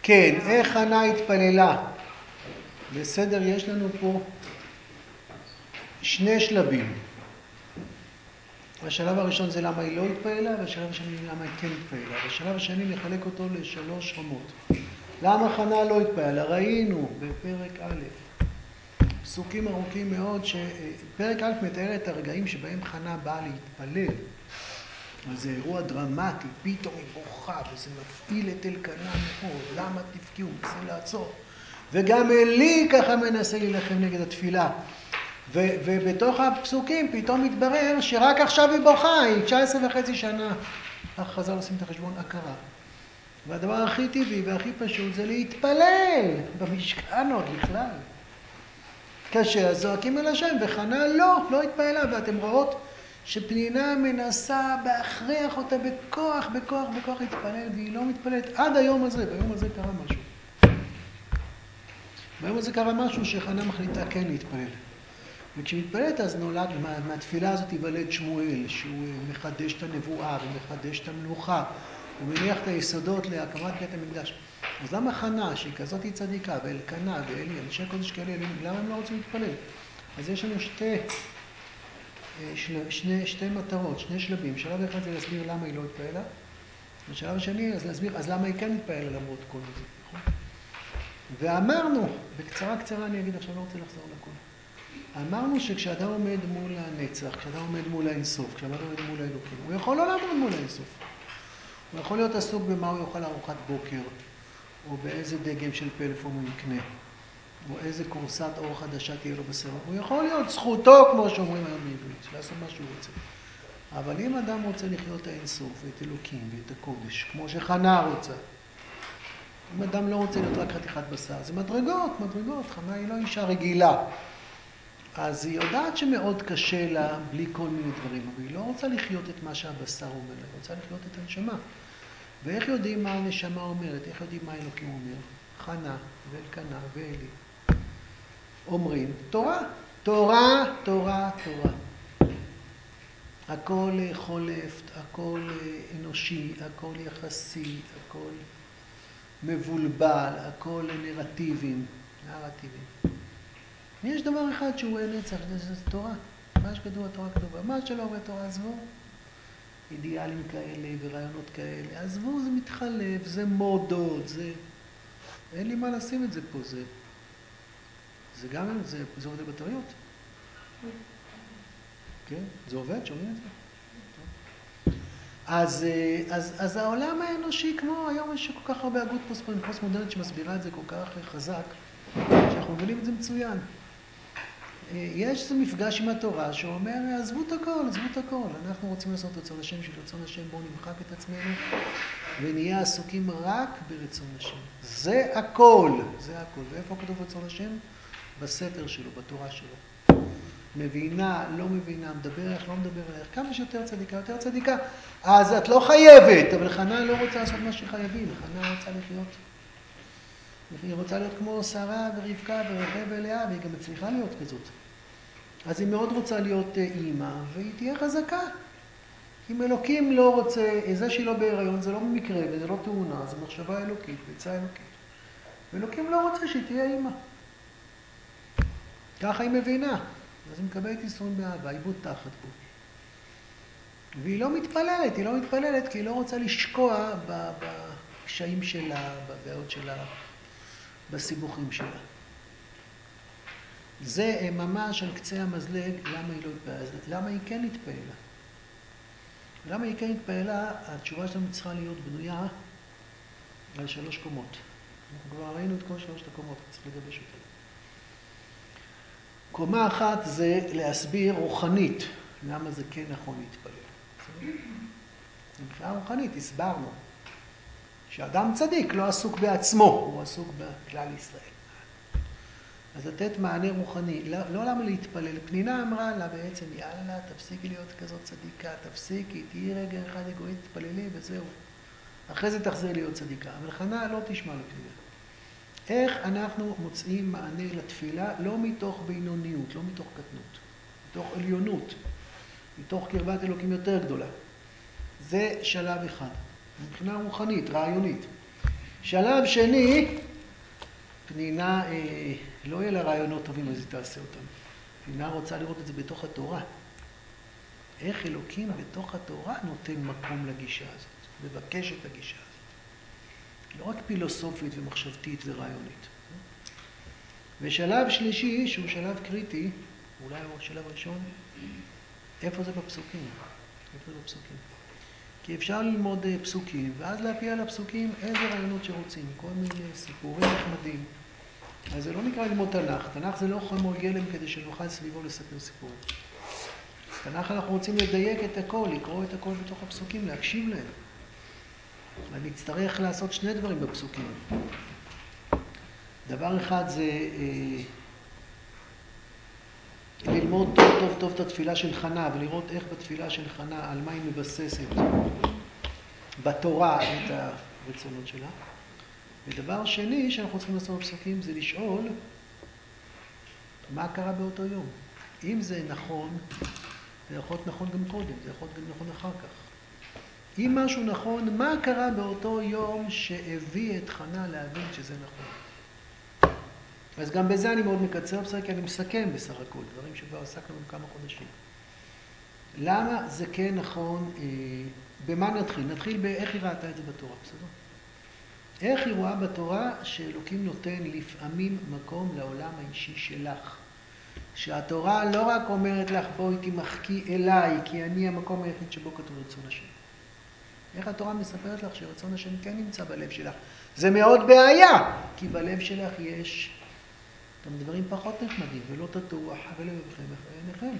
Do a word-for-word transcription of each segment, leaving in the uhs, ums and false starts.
כן, איך חנה התפללה? בסדר, יש לנו פה שני שלבים. השלב הראשון זה למה היא לא התפללה, והשלב השני למה היא כן התפללה. בשלב השני נחלק אותו לשלוש רמות. למה חנה לא התפללה? ראינו בפרק א', פסוקים ארוכים מאוד, שפרק א' מתאר את הרגעים שבהם חנה באה להתפלל. אז זה אירוע דרמטי, פתאום היא בוכה, וזה מפעיל את אלקנה מאוד. למה תבכי? הוא מנסה לעצור. וגם אלי ככה מנסה להילחם נגד התפילה. ו- ובתוך הפסוקים פתאום מתברר שרק עכשיו היא בוכה, היא תשע עשרה וחצי שנה. אך חזר לשים את החשבון הכרה. והדבר הכי טבעי והכי פשוט זה להתפלל במשכן עוד בכלל. כאשר זועקים אל השם, וחנה לא, לא התפללה, ואתם רואות שפנינה מנסה בהכריח אותה בכוח, בכוח, בכוח להתפלל, והיא לא מתפללת עד היום הזה. ביום הזה קרה משהו. ביום הזה קרה משהו שחנה מחליטה כן להתפלל. וכשמתפללת אז נולד, מה, מהתפילה הזאת ייוולד שמואל, שהוא מחדש את הנבואה ומחדש את המלוכה, ומניח את היסודות להקמת בית המקדש. אז למה חנה, שהיא כזאת היא צדיקה, ואלקנה ואלי, אנשי קודש כאלה, למה הם לא רוצים להתפלל? אז יש לנו שתי, שני, שני, שתי מטרות, שני שלבים. שלב אחד זה להסביר למה היא לא התפללה, בשלב השני אז להסביר אז למה היא כן התפללה למרות כל זה. נכון? ואמרנו, בקצרה קצרה אני אגיד, עכשיו לא רוצה לחזור לכל. אמרנו שכשאדם עומד מול הנצח, כשאדם עומד מול האינסוף, כשאדם עומד מול האלוקים, הוא יכול לא לעמוד מול האינסוף. הוא יכול להיות עסוק במה הוא יאכל ארוחת בוקר, או באיזה דגם של פלאפון הוא יקנה, או איזה קורסת אור חדשה תהיה לו בסרט. הוא יכול להיות זכותו, כמו שאומרים היום בעברית, לעשות מה שהוא רוצה. אבל אם אדם רוצה לחיות את האינסוף, ואת אלוקים, ואת הקודש, כמו שחנה רוצה, אם אדם לא רוצה להיות רק חתיכת בשר, זה מדרגות, מדרגות. חנה היא לא אישה רגילה. אז היא יודעת שמאוד קשה לה בלי כל מיני דברים, אבל היא לא רוצה לחיות את מה שהבשר אומר לה, היא רוצה לחיות את הנשמה. ואיך יודעים מה הנשמה אומרת? איך יודעים מה אלוקים אומר? חנה ואלקנה ואלי אומרים תורה, תורה, תורה, תורה. הכל חולף, הכל אנושי, הכל יחסי, הכל מבולבל, הכל נרטיבים, נרטיבים. יש דבר אחד שהוא נצח, זה תורה. מה שכתוב התורה כתובה. מה שלא בתורה, עזבו. אידיאלים כאלה ורעיונות כאלה. עזבו, זה מתחלף, זה מודות, זה... אין לי מה לשים את זה פה, זה... זה גם, זה, זה עובד בבטריות. כן? זה עובד, שומעים את זה? אז, אז, אז העולם האנושי כמו, היום יש כל כך הרבה הגות פוסט-מודרנית שמסבירה את זה כל כך חזק, שאנחנו מבינים את זה מצוין. יש איזה מפגש עם התורה שאומר, עזבו את הכל, עזבו את הכל. אנחנו רוצים לעשות את רצון השם, שרצון השם בואו נמחק את עצמנו, ונהיה עסוקים רק ברצון השם. זה הכל, זה הכל. ואיפה כתוב רצון השם? בסתר שלו, בתורה שלו. מבינה, לא מבינה, מדבר איך, לא מדבר איך. כמה שיותר צדיקה, יותר צדיקה. אז את לא חייבת, אבל חנה לא רוצה לעשות מה שחייבים. חנה רוצה לחיות. היא רוצה להיות כמו שרה ורבקה ורחל ולאה, והיא גם מצליחה להיות כזאת. אז היא מאוד רוצה להיות אימא, והיא תהיה חזקה. אם אלוקים לא רוצה, זה שהיא לא בהיריון, זה לא במקרה וזה לא תאונה, זה מחשבה אלוקית, ביצה אלוקית. ואלוקים לא רוצה שהיא תהיה אימא. ככה היא מבינה. אז היא מקבלת ייסורים באהבה, היא בוטחת בו. והיא לא מתפללת, היא לא מתפללת כי היא לא רוצה לשקוע בקשיים שלה, בבעיות שלה, בסיבוכים שלה. זה ממש על קצה המזלג, למה היא לא התפעלה. למה היא כן התפעלה? למה היא כן התפעלה? התשובה שלנו צריכה להיות בנויה על שלוש קומות. אנחנו כבר ראינו את כל שלושת הקומות, צריך לגבש אותה. קומה אחת זה להסביר רוחנית, למה זה כן נכון להתפלל. מבחינה רוחנית הסברנו שאדם צדיק לא עסוק בעצמו, הוא עסוק בכלל ישראל. אז לתת מענה רוחני, לא, לא למה להתפלל. פנינה אמרה לה בעצם, יאללה, תפסיקי להיות כזאת צדיקה, תפסיקי, תהיי רגע אחד אגואיסט, תפללי וזהו. אחרי זה תחזיר להיות צדיקה. אבל חנה לא תשמע לפנינה. איך אנחנו מוצאים מענה לתפילה? לא מתוך בינוניות, לא מתוך קטנות, מתוך עליונות, מתוך קרבת אלוקים יותר גדולה. זה שלב אחד, מבחינה רוחנית, רעיונית. שלב שני, פנינה אה, לא יהיה לה רעיונות טובים אז היא תעשה אותם. פנינה רוצה לראות את זה בתוך התורה. איך אלוקים בתוך התורה נותן מקום לגישה הזאת, מבקש את הגישה הזאת. לא רק פילוסופית ומחשבתית ורעיונית. ושלב שלישי, שהוא שלב קריטי, אולי הוא שלב ראשון, איפה זה בפסוקים? איפה זה בפסוקים? כי אפשר ללמוד פסוקים, ואז להפיע על הפסוקים איזה רעיונות שרוצים, כל מיני סיפורים נחמדים. אז זה לא נקרא ללמוד תנ"ך. תנ"ך זה לא חומר גלם כדי שנוכל סביבו לספר סיפורים. תנ"ך אנחנו רוצים לדייק את הכל, לקרוא את הכל בתוך הפסוקים, להקשיב להם. אני אצטרך לעשות שני דברים בפסוקים. דבר אחד זה אה, ללמוד טוב טוב טוב את התפילה של חנה, ולראות איך בתפילה של חנה, על מה היא מבססת בתורה את הרצונות שלה. ודבר שני שאנחנו צריכים לעשות בפסוקים זה לשאול מה קרה באותו יום. אם זה נכון, זה יכול להיות נכון גם קודם, זה יכול להיות גם נכון אחר כך. אם משהו נכון, מה קרה באותו יום שהביא את חנה להבין שזה נכון? אז גם בזה אני מאוד מקצר בסדר, כי אני מסכם בסך הכל, דברים שכבר עסקנו עם כמה חודשים. למה זה כן נכון, אה, במה נתחיל? נתחיל באיך היא ראתה את זה בתורה, בסדר? איך היא רואה בתורה שאלוקים נותן לפעמים מקום לעולם האישי שלך? שהתורה לא רק אומרת לך בואי תמחקי אליי, כי אני המקום היחיד שבו כתוב רצון השם. איך התורה מספרת לך שרצון השם כן נמצא בלב שלך? זה מאוד בעיה, כי בלב שלך יש גם דברים פחות נחמדים, ולא תטעו אחרי לבבכם אחרי עיניכם.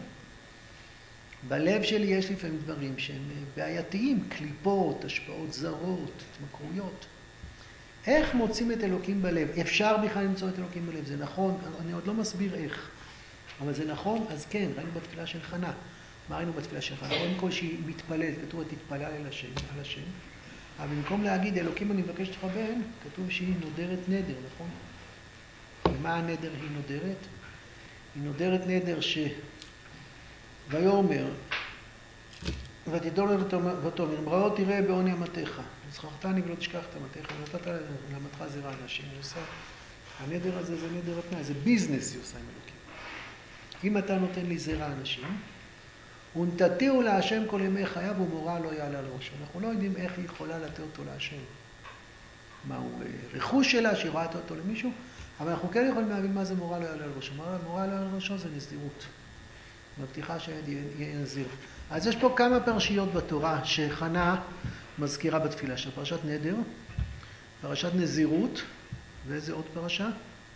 בלב שלי יש לפעמים דברים שהם בעייתיים, קליפות, השפעות זרות, התמכרויות. איך מוצאים את אלוקים בלב? אפשר בכלל למצוא את אלוקים בלב, זה נכון, אני עוד לא מסביר איך. אבל זה נכון, אז כן, ראינו בתפילה של חנה. מה ראינו בתפילה של חנה? קודם כל שהיא מתפללת, כתוב תתפלל אל השם, על השם. אבל במקום להגיד אלוקים אני מבקש לך בן, כתוב שהיא נודרת נדר, נכון? ומה הנדר היא נודרת? היא נודרת נדר ש... ויאמר, ותדור ותאמר, אמראות תראה בעוני אמתך, וזכרתני ולא תשכח את אמתך, ונתת לאמתך זרע אנשים. היא עושה, הנדר הזה זה נדר התנאי, זה ביזנס היא עושה עם אלוקים. אם אתה נותן לי זרע אנשים, ונתתיהו להשם כל ימי חייו ומורה לא יעלה על ראשו. אנחנו לא יודעים איך היא יכולה לתת אותו להשם. מהו רכוש שלה שהיא רואה אותו למישהו, אבל אנחנו כן יכולים להבין מה זה מורה לא יעלה על ראשו. מורה לא יעלה על ראשו זה נזירות. מבטיחה שיהיה נזיר. אז יש פה כמה פרשיות בתורה שחנה מזכירה בתפילה של פרשת נדר, פרשת נזירות, ואיזה עוד פרשה?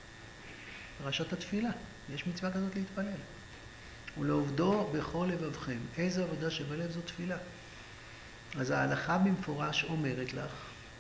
פרשת התפילה. יש מצווה כזאת להתפלל. ולעובדו בכל לבבכם. איזו עבודה שבלב זו תפילה. אז ההלכה במפורש אומרת לך,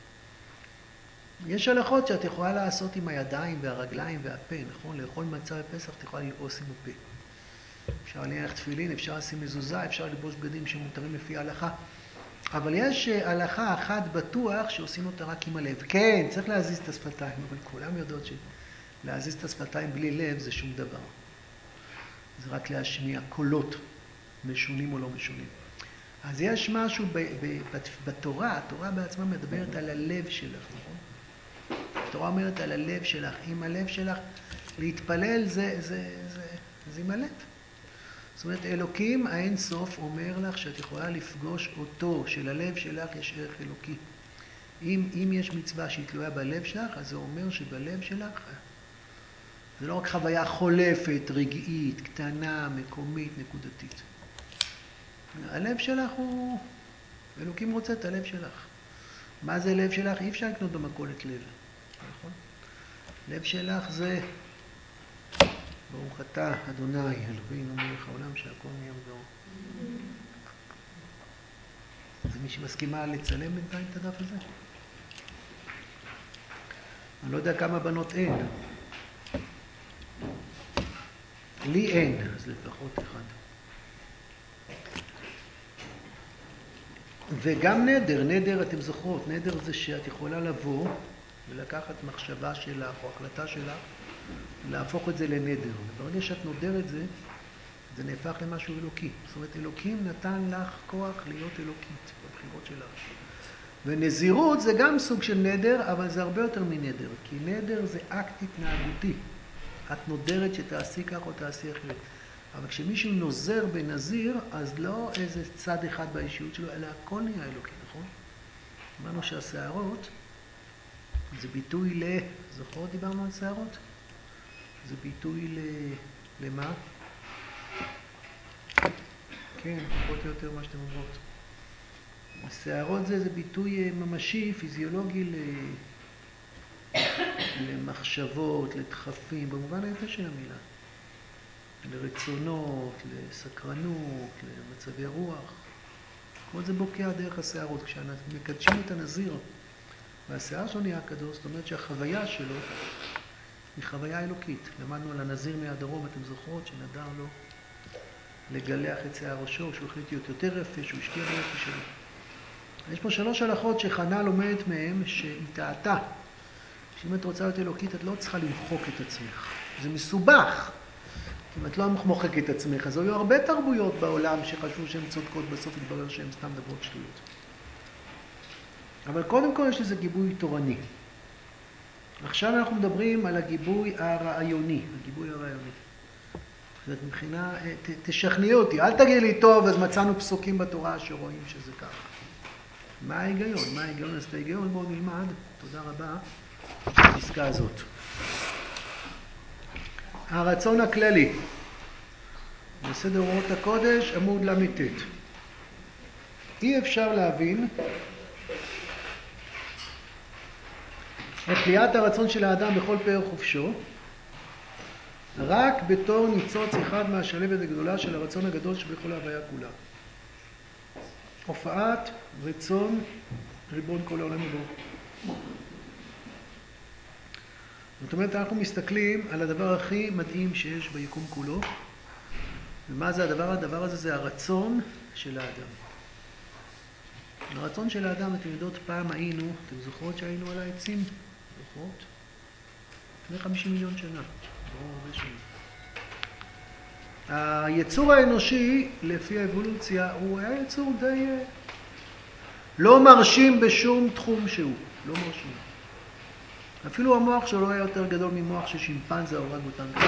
יש הלכות שאת יכולה לעשות עם הידיים והרגליים והפה, נכון? לאכול מצה בפסח, את יכולה ללעוס עם הפה. אפשר להניח תפילין, אפשר לשים מזוזה, אפשר לבוש בגדים שמותרים לפי ההלכה. אבל יש הלכה אחת בטוח שעושים אותה רק עם הלב. כן, צריך להזיז את השפתיים, אבל כולם יודעות שלהזיז את השפתיים בלי לב זה שום דבר. זה רק להשמיע קולות משונים או לא משונים. אז יש משהו ב- ב- בתורה, התורה בעצמה מדברת על הלב שלך, נכון? התורה אומרת על הלב שלך, עם הלב שלך, להתפלל זה, זה, זה, זה עם הלב. זאת אומרת, אלוקים האין סוף אומר לך שאת יכולה לפגוש אותו, שללב שלך יש ערך אלוקי. אם, אם יש מצווה שהיא תלויה בלב שלך, אז זה אומר שבלב שלך, זה לא רק חוויה חולפת, רגעית, קטנה, מקומית, נקודתית. הלב שלך הוא, אלוקים רוצה את הלב שלך. מה זה לב שלך? אי אפשר לקנות במכולת לב, נכון? לב שלך זה, ברוך אתה, אדוני, אלוהינו מלך העולם, שהכל נהיה בדברו. אז מי שמסכימה לצלם בינתיים את הדף הזה? אני לא יודע כמה בנות אין. לי אין, אז לפחות אחד. וגם נדר, נדר אתם זוכרות, נדר זה שאת יכולה לבוא ולקחת מחשבה שלך או החלטה שלך ולהפוך את זה לנדר. וברגע שאת נודר את זה, זה נהפך למשהו אלוקי. זאת אומרת, אלוקים נתן לך כוח להיות אלוקית בבחירות שלך. ונזירות זה גם סוג של נדר, אבל זה הרבה יותר מנדר, כי נדר זה אקט התנהגותי. את נודרת שתעשי כך או תעשי אחרת. אבל כשמישהו נוזר בנזיר, אז לא איזה צד אחד באישיות שלו, אלא הכל נהיה אלוקי, נכון? אמרנו שהשערות זה ביטוי ל... זוכרות דיברנו על שערות? זה ביטוי ל... למה? כן, פחות או יותר מה שאתם אומרות. השערות זה, זה ביטוי ממשי, פיזיולוגי ל... למחשבות, לדחפים, במובן היפה של המילה. לרצונות, לסקרנות, למצבי רוח. כל זה בוקע דרך השערות. כשמקדשים את הנזיר והשיער שלו נהיה קדוש, זאת אומרת שהחוויה שלו היא חוויה אלוקית. למדנו על הנזיר מהדרום, אתם זוכרות שנדר לו לגלח את שיער ראשו, שהוא החליט להיות יותר רפה, שהוא השקיע ביופי שלו. יש פה שלוש הלכות שחנה לומדת מהם שהיא טעתה. שאם את רוצה להיות אלוקית, את לא צריכה למחוק את עצמך. זה מסובך. אם את לא מוחקת את עצמך, אז היו הרבה תרבויות בעולם שחשבו שהן צודקות, בסוף התברר שהן סתם דברות שטויות. אבל קודם כל יש לזה גיבוי תורני. עכשיו אנחנו מדברים על הגיבוי הרעיוני, הגיבוי הרעיוני. זאת מבחינה, ת, תשכנעי אותי, אל תגיד לי טוב, אז מצאנו פסוקים בתורה שרואים שזה ככה. מה ההיגיון? מה ההיגיון? אז את ההיגיון בואו נלמד, תודה רבה, בפסקה הזאת. הרצון הכללי, בסדר אורות הקודש, עמוד למ"ט. אי אפשר להבין את פליאת הרצון של האדם בכל פאר חופשו, רק בתור ניצוץ אחד מהשלבת הגדולה של הרצון הגדול שבכל ההוויה כולה. הופעת רצון ריבון כל העולם הבא. זאת אומרת, אנחנו מסתכלים על הדבר הכי מדהים שיש ביקום כולו. ומה זה הדבר? הדבר הזה זה הרצון של האדם. הרצון של האדם, אתם יודעות, פעם היינו, אתם זוכרות שהיינו על העצים? זוכרות? לפני חמישים מיליון שנה. לא הרבה שנים. היצור האנושי, לפי האבולוציה, הוא היה יצור די... לא מרשים בשום תחום שהוא. לא מרשים. אפילו המוח שלו היה יותר גדול ממוח של שימפנזה או אורנגוטנג.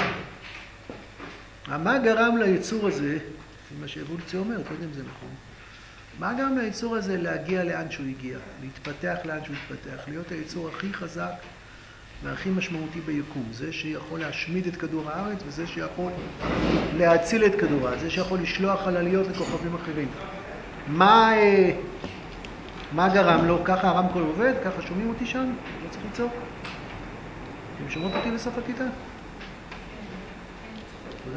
מה גרם ליצור הזה, לפי מה שהאבולוציה אומרת, לא יודע אם זה נכון, מה גרם ליצור הזה להגיע לאן שהוא הגיע, להתפתח לאן שהוא התפתח, להיות היצור הכי חזק והכי משמעותי ביקום, זה שיכול להשמיד את כדור הארץ וזה שיכול להציל את כדור הארץ, זה שיכול לשלוח חלליות לכוכבים אחרים. מה, מה גרם לו? ככה הרמקול עובד? ככה שומעים אותי שם? לא צריך לצעוק? אתם שומעות אותי בסוף הכיתה? תודה.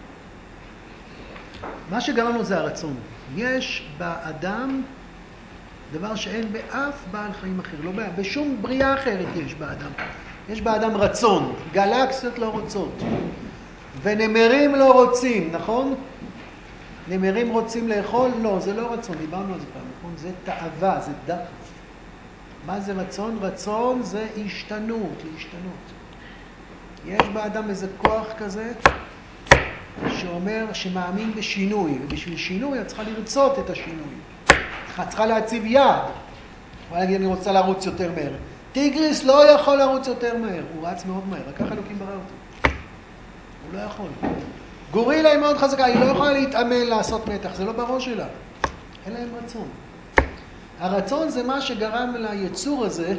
מה שגרם לו זה הרצון. יש באדם דבר שאין באף בעל חיים אחר, לא בא, בשום בריאה אחרת יש באדם. יש באדם רצון, גלקסיות לא רוצות, ונמרים לא רוצים, נכון? נמרים רוצים לאכול? לא, זה לא רצון, דיברנו על זה פעם, נכון? זה תאווה, זה דחף. מה זה רצון? רצון זה השתנות, להשתנות. יש באדם איזה כוח כזה שאומר, שמאמין בשינוי, ובשביל שינוי את צריכה לרצות את השינוי. את צריכה להציב יד. יכולה להגיד, אני רוצה לרוץ יותר מהר. טיגריס לא יכול לרוץ יותר מהר, הוא רץ מאוד מהר, רק ככה אלוקים ברא אותו. הוא לא יכול. גורילה היא מאוד חזקה, היא לא יכולה להתאמן לעשות מתח, זה לא בראש שלה. אין להם רצון. הרצון זה מה שגרם ליצור הזה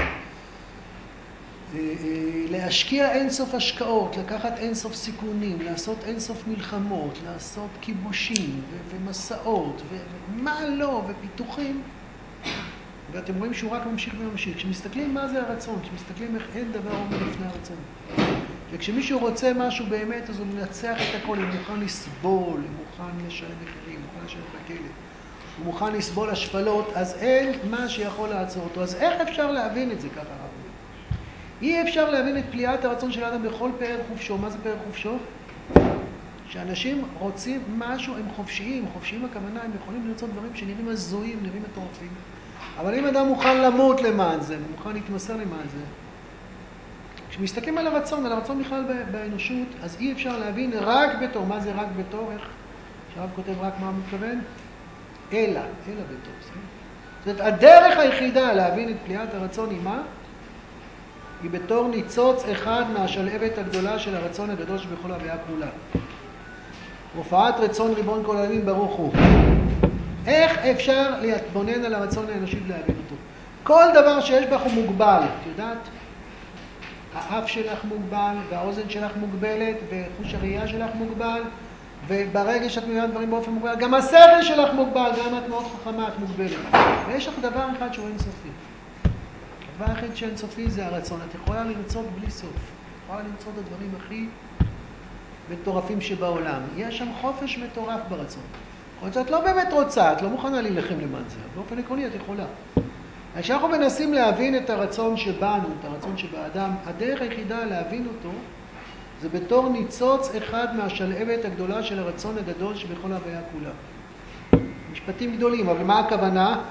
להשקיע אינסוף השקעות, לקחת אינסוף סיכונים, לעשות אינסוף מלחמות, לעשות כיבושים ו- ומסעות ומה לא, ופיתוחים. ואתם רואים שהוא רק ממשיך וממשיך. כשמסתכלים מה זה הרצון, כשמסתכלים איך אין דבר עומד לפני הרצון. וכשמישהו רוצה משהו באמת, אז הוא מנצח את הכל, הוא מוכן לסבול, הוא מוכן לשלם מחירים, הוא מוכן לשלם בכלא, הוא מוכן לסבול השפלות, אז אין מה שיכול לעצור אותו. אז איך אפשר להבין את זה ככה? אי אפשר להבין את פליאת הרצון של האדם בכל פאר חופשו. מה זה פאר חופשו? שאנשים רוצים משהו, הם חופשיים. חופשיים הכוונה, הם יכולים לרצות דברים שנראים הזויים, נראים מטורפים. אבל אם אדם מוכן למות למען זה, מוכן להתמסר למען זה, כשמסתכלים על הרצון, על הרצון בכלל באנושות, אז אי אפשר להבין רק בתור. מה זה רק בתור? איך שהרב כותב רק מה הוא מתכוון? אלא, אלא בתור. זאת אומרת, הדרך היחידה להבין את פליאת הרצון היא מה? היא בתור ניצוץ אחד מהשלהבת הגדולה של הרצון הגדול שבכל הוויה כולה. הופעת רצון ריבון כל העולמים ברוך הוא. איך אפשר להתבונן על הרצון האנושי ולהבין אותו? כל דבר שיש בך הוא מוגבל, את יודעת? האף שלך מוגבל, והאוזן שלך מוגבלת, וחוש הראייה שלך מוגבל, וברגע שאת מבינה דברים באופן מוגבל, גם השכל שלך מוגבל, גם את מאוד חכמה, את מוגבלת. ויש לך דבר אחד שהוא אינסופי. הדבר היחיד שאינסופי זה הרצון. את יכולה לרצות בלי סוף. את יכולה למצוא את הדברים הכי מטורפים שבעולם. יש שם חופש מטורף ברצון. את לא באמת רוצה, את לא מוכנה להילחם למען זה. באופן עקרוני את יכולה. כשאנחנו מנסים להבין את הרצון שבנו, את הרצון שבאדם, הדרך היחידה להבין אותו זה בתור ניצוץ אחד מהשלהבת הגדולה של הרצון הגדול שבכל ההוויה כולה. משפטים גדולים, אבל מה הכוונה?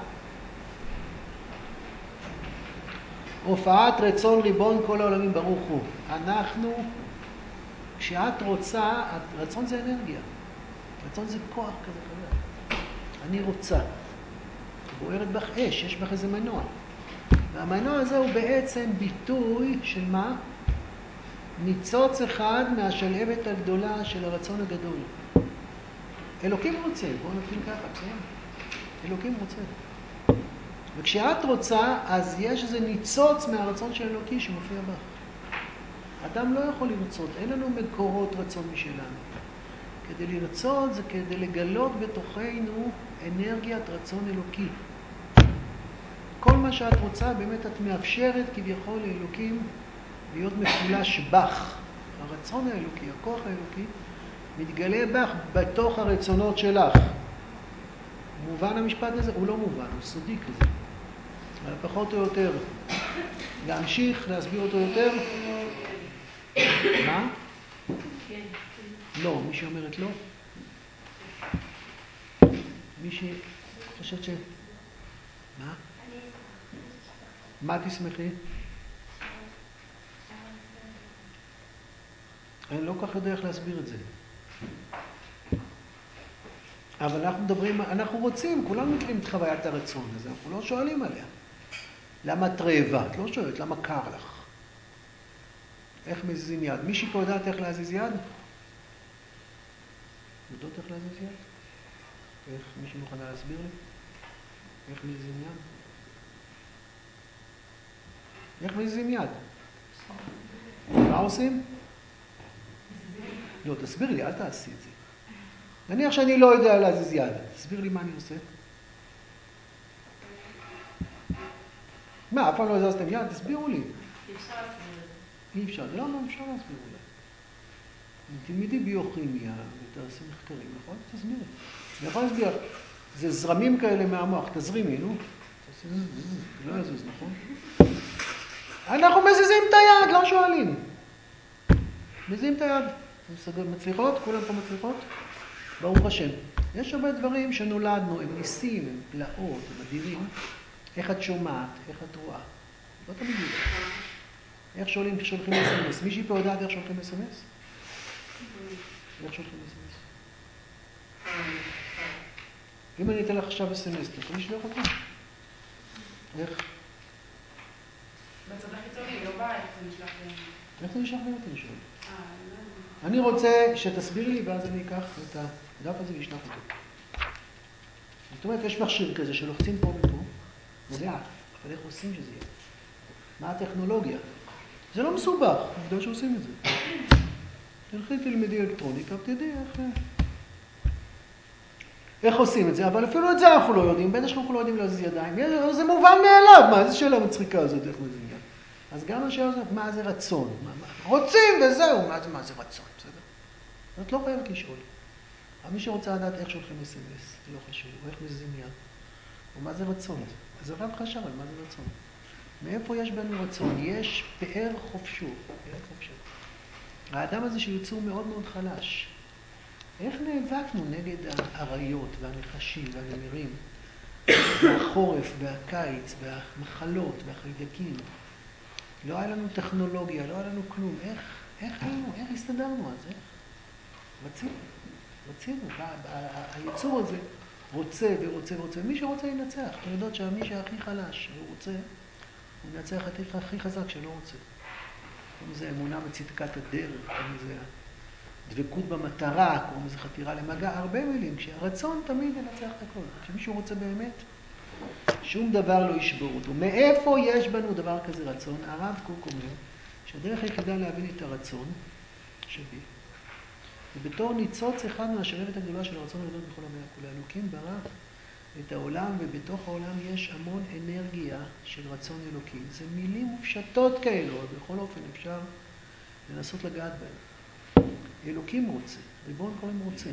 הופעת רצון ריבון כל העולמים ברוך הוא. אנחנו, כשאת רוצה, רצון זה אנרגיה. רצון זה כוח כזה חזק. אני רוצה. בוערת בך אש, יש בך איזה מנוע. והמנוע הזה הוא בעצם ביטוי של מה? ניצוץ אחד מהשלהבת הגדולה של הרצון הגדול. אלוקים רוצה, בואו נתחיל ככה, בסדר? אלוקים רוצה. וכשאת רוצה, אז יש איזה ניצוץ מהרצון של אלוקי שמופיע בך. אדם לא יכול לרצות, אין לנו מקורות רצון משלנו. כדי לרצות זה כדי לגלות בתוכנו אנרגיית רצון אלוקי. כל מה שאת רוצה, באמת את מאפשרת כביכול לאלוקים להיות מפולש בך. הרצון האלוקי, הכוח האלוקי, מתגלה בך בתוך הרצונות שלך. מובן המשפט הזה? הוא לא מובן, הוא סודי כזה. אבל פחות או יותר. להמשיך, להסביר אותו יותר? מה? כן. לא, מישהי אומרת לא. מישהי חושבת ש... מה? מה תשמחי? אני לא כך יודע איך להסביר את זה. אבל אנחנו מדברים, אנחנו רוצים, כולנו מכירים את חוויית הרצון הזה, אנחנו לא שואלים עליה. למה את רעבה? את לא שואלת, למה קר לך? איך מזיזים יד? מישהי פה יודעת איך להזיז יד? יודעות איך להזיז יד? איך מישהי מוכנה להסביר לי? איך מזיזים יד? איך מזיזים יד? מה עושים? לא, תסביר לי, אל תעשי את זה. נניח שאני לא יודע להזיז יד. תסביר לי מה אני עושה. מה, אף פעם לא הזזתם יד? תסבירו לי. אי אפשר להסביר את זה. אי אפשר. למה אפשר להסביר אולי? תלמידי ביוכימיה ותעשי מחקרים, נכון? תסביר. אני יכול להסביר. זה זרמים כאלה מהמוח. תזרימי, נו. לא יזוז, נכון? אנחנו מזיזים את היד, לא שואלים. מזיזים את היד. מצליחות? כולם פה מצליחות? ברוך השם. יש הרבה דברים שנולדנו, הם ניסים, הם פלאות, הם אדירים. איך את שומעת, איך את רואה. לא תמיד יודעת. איך שואלים כששולחים אס אם אס? מישהי פה יודעת איך שולחים אס אם אס? איך שולחים אס אם אס? אם אני אתן לך עכשיו אס אם אס, אתה יכול לשלוח אותו? איך? בצד החיצוני, לא בית, זה נשלח לי. איך זה נשלח לי אותי לשאול? אה, לא. אני רוצה שתסביר לי, ואז אני אקח את הדף הזה ואשלח אותו. זאת אומרת, יש מכשיר כזה שלוחצים פה ופה, וזה אף. אבל איך עושים שזה יהיה? מה הטכנולוגיה? זה לא מסובך, עובדה שעושים את זה. תלכי תלמדי אלקטרוניקה ותדעי איך... איך עושים את זה, אבל אפילו את זה אנחנו לא יודעים, בטח שאנחנו לא יודעים להזיז ידיים. זה מובן מאליו, מה, איזה שאלה מצחיקה הזאת, איך מזיזים יד? אז גם השאלה הזאת, מה זה רצון? מה, מה, רוצים וזהו, מה, מה זה רצון, בסדר? זאת לא חייבת לשאול. אבל מי שרוצה לדעת איך שולחים אס אם אס, זה לא חשוב, או איך מזיזים יד, או מה זה רצון. אז הרב חשב על מה זה רצון. מאיפה יש בנו רצון? יש פאר חופשו, פאר חופשו. האדם הזה שהוא יצור מאוד מאוד חלש. איך נאבקנו נגד האריות והנחשים והנמירים, והחורף והקיץ והמחלות והחיידקים? לא היה לנו טכנולוגיה, לא היה לנו כלום. איך, איך היינו, איך הסתדרנו אז? איך? רצינו, רצינו. היצור הזה רוצה ורוצה ורוצה. מי שרוצה ינצח. אתם יודעות שמי שהכי חלש והוא רוצה, הוא ינצח את הכי חזק שלא רוצה. קוראים לזה אמונה בצדקת הדרך, קוראים לזה דבקות במטרה, קוראים לזה חתירה למגע, הרבה מילים. כשהרצון תמיד ינצח את הכל. כשמישהו רוצה באמת, שום דבר לא ישבור אותו. מאיפה יש בנו דבר כזה רצון? הרב קוק אומר שהדרך היחידה להבין את הרצון שבי, ובתור ניצוץ אחד מהשלבת הגדולה של הרצון הגדול בכל המאה כולה. אלוקים ברא את העולם, ובתוך העולם יש המון אנרגיה של רצון אלוקי. זה מילים מופשטות כאלו, אבל בכל אופן אפשר לנסות לגעת בהם. אלוקים רוצה, ריבון קוראים רוצה.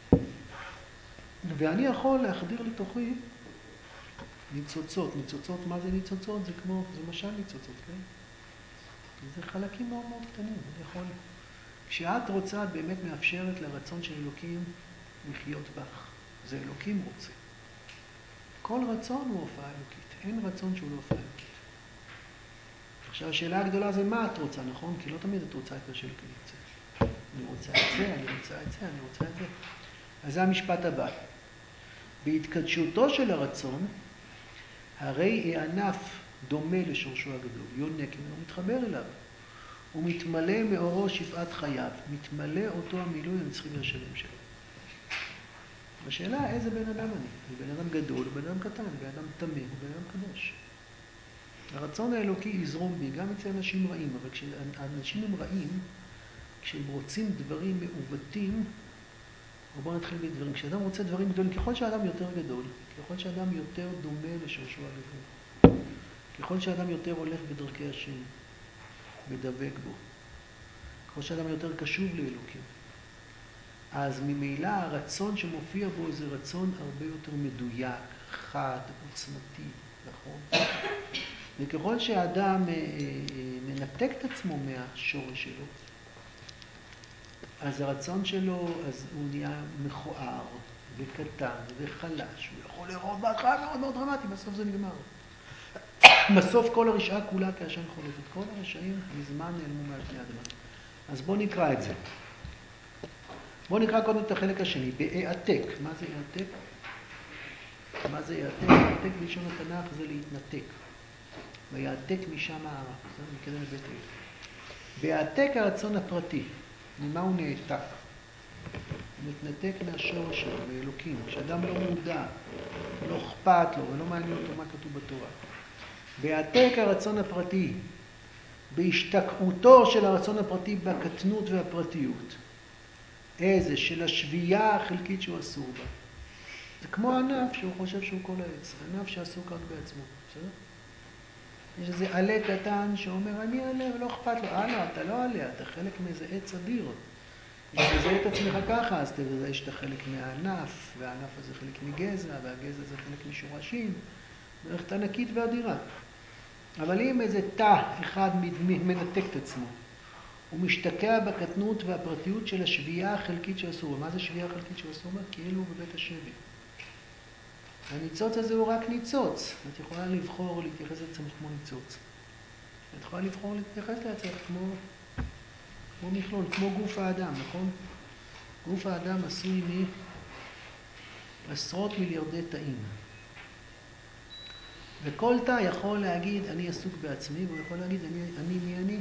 ואני יכול להחדיר לתוכי ניצוצות. ניצוצות, מה זה ניצוצות? זה כמו, זה משל ניצוצות, כן? זה חלקים מאוד מאוד קטנים. אני יכול, כשאת רוצה, את באמת מאפשרת לרצון של אלוקים לחיות בך. זה אלוקים רוצה. כל רצון הוא הופעה אלוקית. אין רצון שהוא לא הופעה אלוקית. עכשיו, השאלה הגדולה זה מה את רוצה, נכון? כי לא תמיד את רוצה את מה שאלוקים רוצה. אני רוצה את זה, אני רוצה את זה, אני רוצה את זה. אז זה המשפט הבא. בהתקדשותו של הרצון, הרי הענף דומה לשורשו הגדול. יונק אם הוא מתחבר אליו. הוא מתמלא מאורו שפעת חייו. מתמלא אותו המילוי הנצחי והשלם שלו. השאלה איזה בן אדם אני? אני בן אדם גדול, או בן אדם קטן, בן אדם תמים, או בן אדם קדוש. הרצון האלוקי יזרום בי, גם אצל אנשים רעים, אבל כשאנשים הם רעים, כשהם רוצים דברים מעוותים, או בואו נתחיל בדברים, כשאדם רוצה דברים גדולים, ככל שאדם יותר גדול, ככל שאדם יותר דומה לשורשו הגדול, ככל שאדם יותר הולך בדרכי השם, מדבק בו, ככל שאדם יותר קשוב לאלוקים, אז ממילא הרצון שמופיע בו זה רצון הרבה יותר מדויק, חד, עוצמתי, נכון? וככל שהאדם מנתק את עצמו מהשורש שלו, אז הרצון שלו, אז הוא נהיה מכוער וקטן וחלש. הוא יכול לראות בהתחלה מאוד מאוד דרמטי, בסוף זה נגמר. בסוף כל הרשעה כולה כעשן חולפת. כל הרשעים מזמן נעלמו מעל פני האדמה. אז בואו נקרא את זה. בואו נקרא קודם את החלק השני, בהעתק. מה זה העתק? מה זה העתק? העתק בלשון התנ"ך זה להתנתק. והעתק משם הערה. זה מקדם לבית אל. בהעתק הרצון הפרטי. ממה הוא נעתק? הוא מתנתק מהשורש שלו, מאלוקים. כשאדם לא מודע, לא אכפת לו ולא מעניין אותו מה כתוב בתורה. בהעתק הרצון הפרטי, בהשתקעותו של הרצון הפרטי בקטנות והפרטיות. איזה? של השביעה החלקית שהוא אסור בה. זה כמו ענף שהוא חושב שהוא כל העץ. ענף שעסוק רק בעצמו. בסדר? יש איזה עלה קטן שאומר, אני עלה ולא אכפת לו. עלה, אתה לא עלה, אתה חלק מאיזה עץ אדיר. אם תזהה את עצמך ככה, אז תזהה שאתה חלק מהענף, והענף הזה חלק מגזע, והגזע הזה חלק משורשים. מערכת ענקית ואדירה. אבל אם איזה תא אחד מנתק את עצמו, הוא משתקע בקטנות והפרטיות של השביעה החלקית של אסור. מה זה שביעה החלקית של אסור? כאילו בבית השבי. הניצוץ הזה הוא רק ניצוץ. את יכולה לבחור להתייחס לעצמך כמו ניצוץ. את יכולה לבחור להתייחס לעצמך כמו, כמו מכלול, כמו גוף האדם, נכון? גוף האדם עשוי מעשרות מיליארדי תאים. וכל תא יכול להגיד, אני עסוק בעצמי, והוא יכול להגיד, אני, אני מי אני?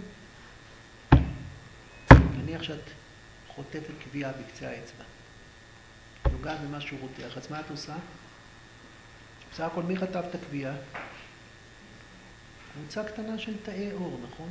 נניח שאת חוטפת קביעה בקצה האצבע. נוגעת במשהו רותח, אז מה את עושה? בסך הכל מי חטף את הקביעה? קבוצה קטנה של תאי אור, נכון?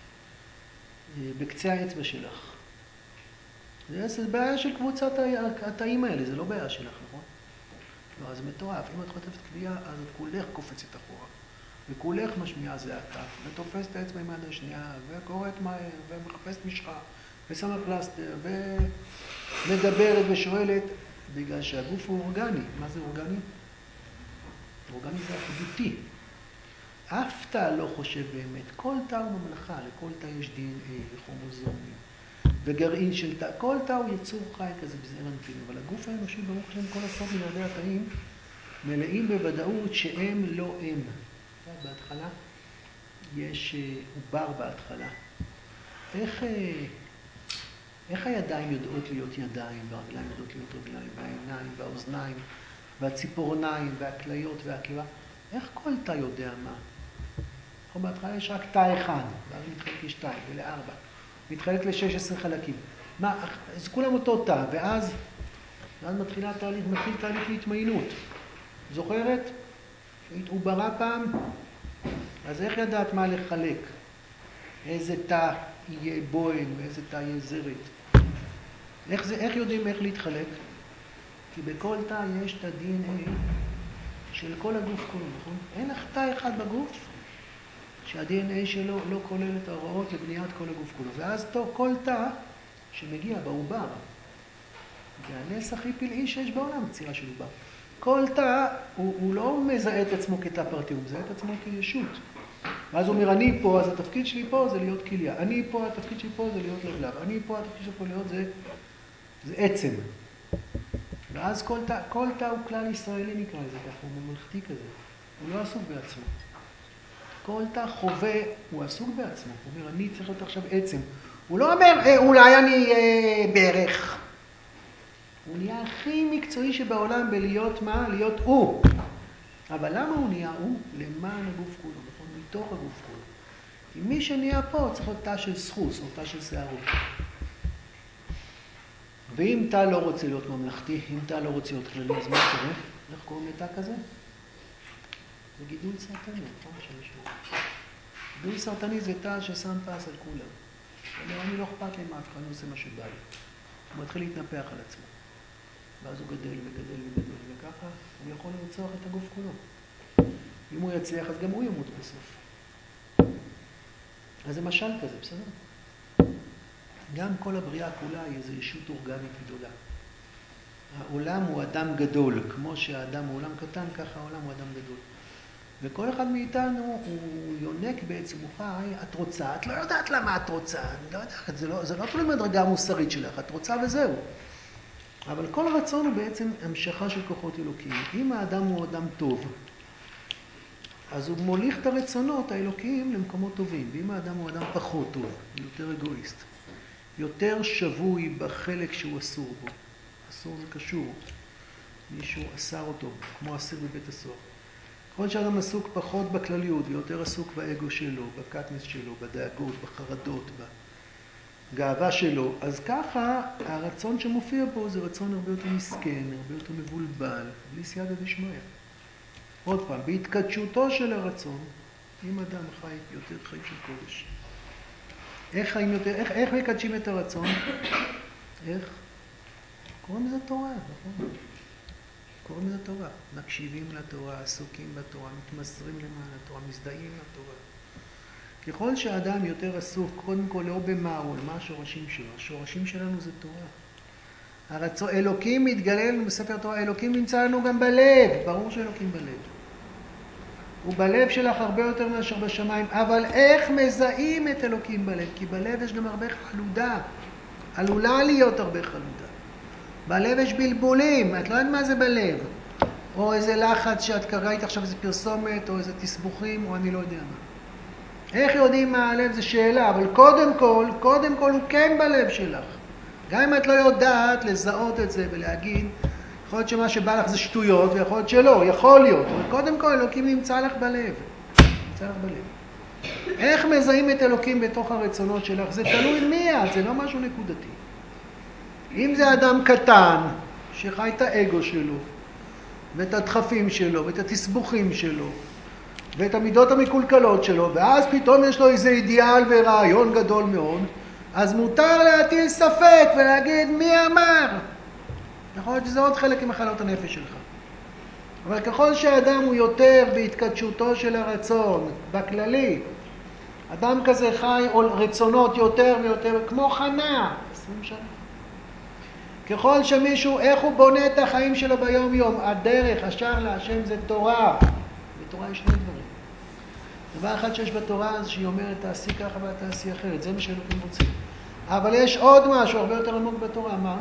בקצה האצבע שלך. זה בעיה של קבוצת התאים האלה, זה לא בעיה שלך, נכון? לא, אז מטורף. אם את חוטפת קביעה, אז את כולך קופצת אחורה. וכולך משמיעה זעקה, ותופסת את האצבע עם היד השנייה, וקוראת מהר, ומחפשת משחה, ושמה פלסטר, ומדברת ושואלת, בגלל שהגוף הוא אורגני. מה זה אורגני? אורגני זה אחדותי. אף תא לא חושב באמת. כל תא הוא ממלכה, לכל תא יש די אן איי וכרומוזומים, וגרעין של תא. כל תא הוא יצור חי כזה בזעיר אנפין, אבל הגוף האנושי, ברוך השם, כל עשרות מיליארדי התאים, מלאים בוודאות שהם לא הם. בהתחלה יש עובר בהתחלה. איך, איך הידיים יודעות להיות ידיים, והרגליים יודעות להיות רגליים, והעיניים והאוזניים והציפורניים והכליות והקיבה. איך כל תא יודע מה? בהתחלה יש רק תא אחד, ואז מתחלק לשתיים ולארבע. מתחלק ל-שש עשרה חלקים. מה, אז כולם אותו תא, ואז, ואז מתחילה תהליך, מתחיל תהליך להתמיינות. זוכרת? הוא ברא פעם, אז איך ידעת מה לחלק? איזה תא יהיה בוהן ואיזה תא יהיה זרת? איך, זה, איך יודעים איך להתחלק? כי בכל תא יש את ה-די אן איי של כל הגוף כולו, נכון? אין לך תא אחד בגוף שה-די אן איי שלו לא כולל את ההוראות לבניית כל הגוף כולו. ואז טוב, כל תא שמגיע בעובר, זה הנס הכי פלאי שיש בעולם, יצירה של עובר. כל תא, הוא, הוא לא מזהה את עצמו כתא פרטי, הוא מזהה את עצמו כישות. ואז הוא אומר, אני פה, אז התפקיד שלי פה זה להיות כליה. אני פה, התפקיד שלי פה זה להיות לבלב. אני פה, התפקיד שלי פה להיות זה, זה עצם. ואז כל תא, כל תא הוא כלל ישראלי נקרא לזה ככה, הוא ממלכתי כזה. הוא לא עסוק בעצמו. כל תא חווה, הוא עסוק בעצמו. הוא אומר, אני צריך להיות עכשיו עצם. הוא לא אומר, אה, אולי אני אה, בערך. הוא נהיה הכי מקצועי שבעולם בלהיות מה? להיות הוא. אבל למה הוא נהיה הוא? למען הגוף כולו, נכון? מתוך הגוף כולו. כי מי שנהיה פה צריך להיות תא של סחוס או תא של שערות. ואם תא לא רוצה להיות ממלכתי, אם תא לא רוצה להיות כללי, אז מה קורה? איך קוראים לתא כזה? זה גידול סרטני, נכון? גידול סרטני זה תא ששם פס על כולם. אומר, אני לא אכפת לי מה אף אחד, אני עושה מה שבא לי. הוא מתחיל להתנפח על עצמו. ואז הוא גדל וגדל וגדל, וככה הוא יכול לרצוח את הגוף כולו. אם הוא יצליח, אז גם הוא ימות בסוף. אז זה משל כזה, בסדר? גם כל הבריאה כולה היא איזו ישות אורגנית גדולה. העולם הוא אדם גדול, כמו שהאדם הוא עולם קטן, ככה העולם הוא אדם גדול. וכל אחד מאיתנו הוא יונק בעצם, הוא חי, את רוצה, את לא יודעת למה את רוצה, אני לא יודעת, זה לא, זה לא תלוי מהדרגה המוסרית שלך, את רוצה וזהו. אבל כל רצון הוא בעצם המשכה של כוחות אלוקיים. אם האדם הוא אדם טוב, אז הוא מוליך את הרצונות האלוקיים למקומות טובים. ואם האדם הוא אדם פחות טוב, יותר אגואיסט, יותר שבוי בחלק שהוא אסור בו. אסור זה קשור. מישהו אסר אותו, כמו אסיר בבית הסוהר. ככל שאדם עסוק פחות בכלליות ויותר עסוק באגו שלו, בקטנס שלו, בדאגות, בחרדות, בגאווה שלו, אז ככה הרצון שמופיע פה זה רצון הרבה יותר מסכן, הרבה יותר מבולבל, בלי סייעתא דשמיא. עוד פעם, בהתקדשותו של הרצון, אם אדם חי יותר חיים של קודש. איך חיים יותר, איך, איך מקדשים את הרצון? איך? קוראים לזה תורה, נכון? קוראים לזה תורה. מקשיבים לתורה, עסוקים בתורה, מתמסרים למען התורה, מזדהים לתורה. ככל שהאדם יותר עסוק, קודם כל לא במה הוא, מה השורשים שלו. השורשים שלנו זה תורה. הרצון, אלוקים מתגלה לנו בספר תורה, אלוקים נמצא לנו גם בלב, ברור שאלוקים בלב. הוא בלב שלך הרבה יותר מאשר בשמיים, אבל איך מזהים את אלוקים בלב? כי בלב יש גם הרבה חלודה, עלולה להיות הרבה חלודה. בלב יש בלבולים, את לא יודעת מה זה בלב. או איזה לחץ שאת קראית עכשיו איזה פרסומת, או איזה תסבוכים, או אני לא יודע מה. איך יודעים מה הלב? זו שאלה, אבל קודם כל, קודם כל הוא כן בלב שלך. גם אם את לא יודעת לזהות את זה ולהגיד, יכול להיות שמה שבא לך זה שטויות, ויכול להיות שלא, יכול להיות. אבל קודם כל אלוקים נמצא לך בלב. נמצא לך בלב. איך מזהים את אלוקים בתוך הרצונות שלך? זה תלוי מי את, זה לא משהו נקודתי. אם זה אדם קטן, שחי את האגו שלו, ואת הדחפים שלו, ואת התסבוכים שלו, ואת המידות המקולקלות שלו, ואז פתאום יש לו איזה אידיאל ורעיון גדול מאוד, אז מותר להטיל ספק ולהגיד מי אמר. יכול להיות שזה עוד חלק ממחלות הנפש שלך. אבל ככל שהאדם הוא יותר בהתקדשותו של הרצון, בכללי, אדם כזה חי רצונות יותר ויותר, כמו חנה, עשרים שנה. ככל שמישהו, איך הוא בונה את החיים שלו ביום יום, הדרך, השער להשם זה תורה. בתורה יש שני דברים. דבר אחד שיש בתורה זה שהיא אומרת תעשי ככה ותעשי אחרת, זה מה שאלוקים רוצים. אבל יש עוד משהו הרבה יותר עמוק בתורה, מה?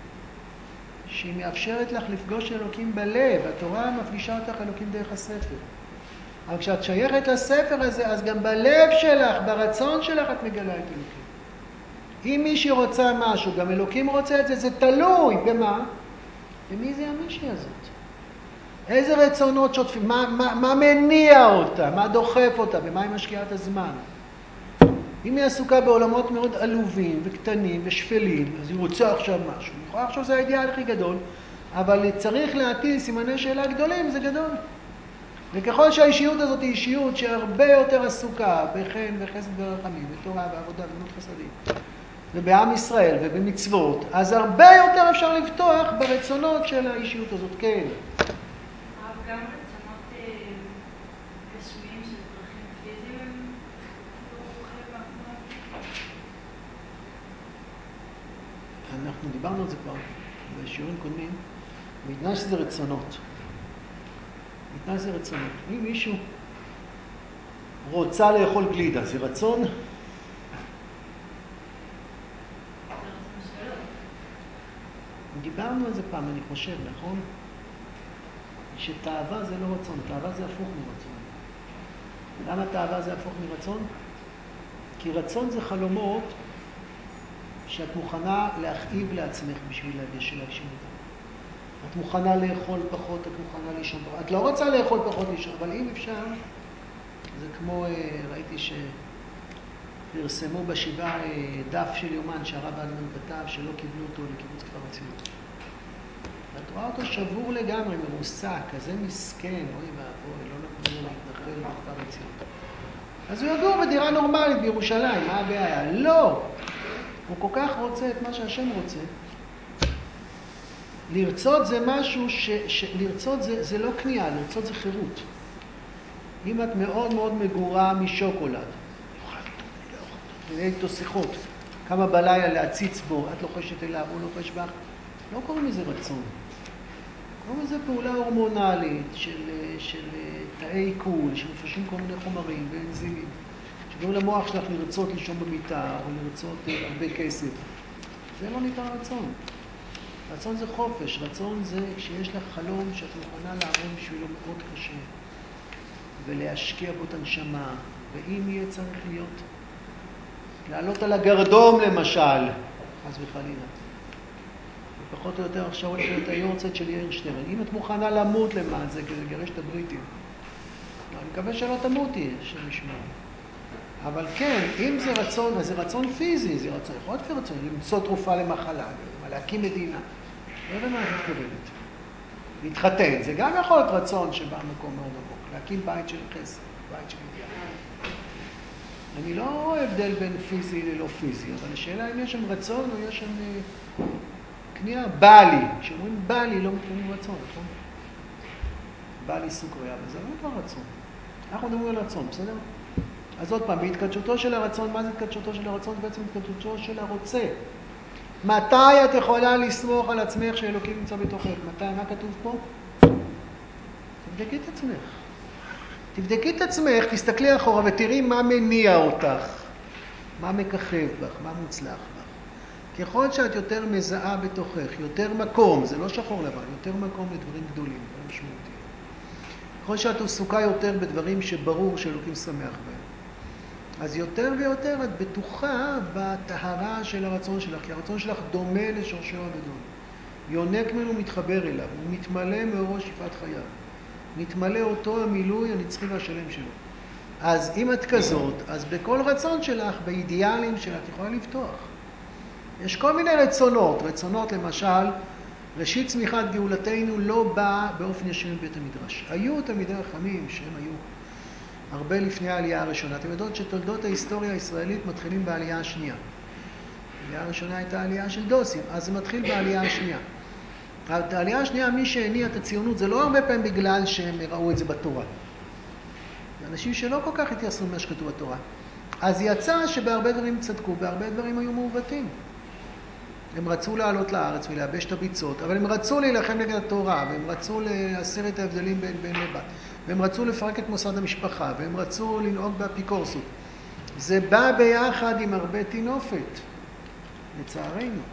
שהיא מאפשרת לך לפגוש אלוקים בלב, התורה מפגישה אותך אלוקים דרך הספר. אבל כשאת שייכת לספר הזה, אז גם בלב שלך, ברצון שלך את מגלה את אלוקים. אם מישהי רוצה משהו, גם אלוקים רוצה את זה, זה תלוי. במה? במי זה המישהי הזאת? איזה רצונות שוטפים? מה, מה, מה מניע אותה? מה דוחף אותה? במה היא משקיעה את הזמן? אם היא עסוקה בעולמות מאוד עלובים וקטנים ושפלים, אז היא רוצה עכשיו משהו. היא יכולה עכשיו זה האידיאל הכי גדול, אבל צריך להטיל סימני שאלה גדולים, זה גדול. וככל שהאישיות הזאת היא אישיות שהרבה יותר עסוקה בחן וחסד ורחמים, בתורה ועבודה וגמילות חסדים, ובעם ישראל ובמצוות, אז הרבה יותר אפשר לפתוח ברצונות של האישיות הזאת. כן. הרב, גם רצונות גשמיים של צרכים פיזיים הם כאילו חלק מהתמונה? אנחנו דיברנו על זה כבר בשיעורים קודמים, מתנאי שזה רצונות. מתנאי זה רצונות. אם מישהו רוצה לאכול גלידה, זה רצון? דיברנו על זה פעם, אני חושב, נכון? שתאווה זה לא רצון, תאווה זה הפוך מרצון. למה תאווה זה הפוך מרצון? כי רצון זה חלומות שאת מוכנה להכאיב לעצמך בשביל להגיש להגשים אותם. את מוכנה לאכול פחות, את מוכנה לישון פחות. את לא רוצה לאכול פחות לישון, אבל אם אפשר, זה כמו, ראיתי שפרסמו בשבעה דף של יומן שהרב אדמן כתב שלא קיבלו אותו לקיבוץ כפר הציונות. את רואה אותו שבור לגמרי, מרוסק, כזה מסכן, אוי ואבוי, לא נתנו לו להתנחל בכפר הציונות. אז הוא יגור בדירה נורמלית בירושלים, מה הבעיה? לא! הוא כל כך רוצה את מה שהשם רוצה. לרצות זה משהו ש... ש... לרצות זה, זה לא קנייה, לרצות זה חירות. אם את מאוד מאוד מגורה משוקולד, תהיה איתו שיחות, כמה בלילה להציץ בו, את לוחשת אליו, הוא לוחש בך, לא קוראים לזה רצון. קוראים לזה פעולה הורמונלית של, של תאי עיכול, שמפרשים כל מיני חומרים ואנזימים, שגורם למוח שלך לרצות לישון במיטה או לרצות הרבה כסף. זה לא נקרא רצון. רצון זה חופש, רצון זה שיש לך חלום שאת מוכנה לעבוד בשבילו מאוד קשה ולהשקיע בו את הנשמה, ואם יהיה צריך להיות לעלות על הגרדום למשל, אז וחלילה. ופחות או יותר עכשיו הולך להיות היורצייט של יאיר שטרן. אם את מוכנה למות למען זה כדי לגרש את הבריטים, אני מקווה שלא תמותי, שם ישמעו. אבל כן, אם זה רצון, וזה רצון פיזי, זה רצון, יכול להיות כרצון, למצוא תרופה למחלה, להקים מדינה. לא יודע מה את מתכוונת. להתחתן, זה גם יכול להיות רצון שבא מקום מאוד עמוק. להקים בית של חסד, בית של אידיאל. אני לא רואה הבדל בין פיזי ללא פיזי, אבל השאלה אם יש שם רצון או יש שם אה, קנייה, בא לי. כשאומרים בא לי, לא מתכוונים רצון, נכון? בא לי סוכריה, אבל זה לא נקרא רצון. אנחנו מדברים על רצון, בסדר? אז עוד פעם, בהתקדשותו של הרצון, מה זה התקדשותו של הרצון? זה בעצם התקדשותו של הרוצה. מתי את יכולה לסמוך על עצמך שאלוקים נמצא בתוכך? מתי? מה כתוב פה? תבדקי את עצמך. תבדקי את עצמך, תסתכלי אחורה ותראי מה מניע אותך, מה מככב בך, מה מוצלח בך. ככל שאת יותר מזהה בתוכך, יותר מקום, זה לא שחור לבן, יותר מקום לדברים גדולים, דברים משמעותיים. ככל שאת עסוקה יותר בדברים שברור שאלוקים שמח בהם. אז יותר ויותר את בטוחה בטהרה של הרצון שלך, כי הרצון שלך דומה לשורשו הגדול. יונק ממנו מתחבר אליו, הוא מתמלא מאורו שפעת חייו. מתמלא אותו המילוי הנצחי והשלם שלו. אז אם את כזאת, אז בכל רצון שלך, באידיאלים שלך, את יכולה לפתוח. יש כל מיני רצונות. רצונות למשל, ראשית צמיחת גאולתנו לא באה באופן ישיר מבית המדרש. היו תלמידי חכמים שהם היו הרבה לפני העלייה הראשונה. אתם יודעות שתולדות ההיסטוריה הישראלית מתחילים בעלייה השנייה. העלייה הראשונה הייתה העלייה של דוסים, אז זה מתחיל בעלייה השנייה. העלייה השנייה, מי שהניע את הציונות, זה לא הרבה פעמים בגלל שהם ראו את זה בתורה. זה אנשים שלא כל כך התייחסו למה שכתוב בתורה. אז יצא שבהרבה דברים צדקו, בהרבה דברים היו מעוותים. הם רצו לעלות לארץ ולייבש את הביצות, אבל הם רצו להילחם נגד התורה, והם רצו להסיר את ההבדלים בין בן לבת, והם רצו לפרק את מוסד המשפחה, והם רצו לנהוג באפיקורסות. זה בא ביחד עם הרבה תינופת, לצערנו.